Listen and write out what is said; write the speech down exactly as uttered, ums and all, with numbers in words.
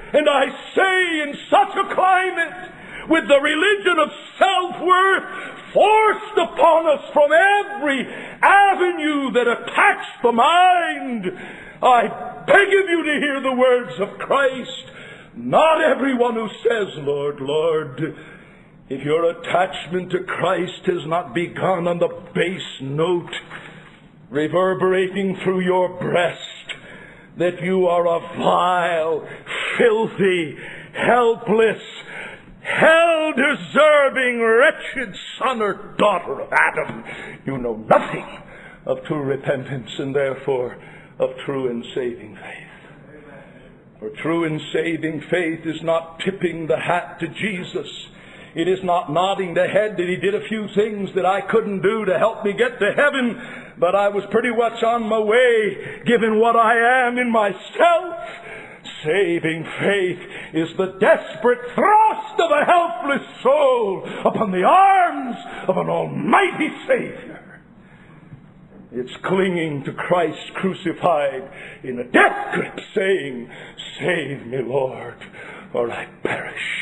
And I say, in such a climate, with the religion of self-worth forced upon us from every avenue that attacks the mind, I beg of you to hear the words of Christ. Not everyone who says, Lord, Lord, if your attachment to Christ has not begun on the bass note, reverberating through your breast, that you are a vile, filthy, helpless, hell-deserving, wretched son or daughter of Adam. You know nothing of true repentance and therefore of true and saving faith. For true and saving faith is not tipping the hat to Jesus. It is not nodding the head that he did a few things that I couldn't do to help me get to heaven, but I was pretty much on my way, given what I am in myself. Saving faith is the desperate thrust of a helpless soul upon the arms of an almighty Savior. It's clinging to Christ crucified in a death grip, saying, Save me, Lord, or I perish.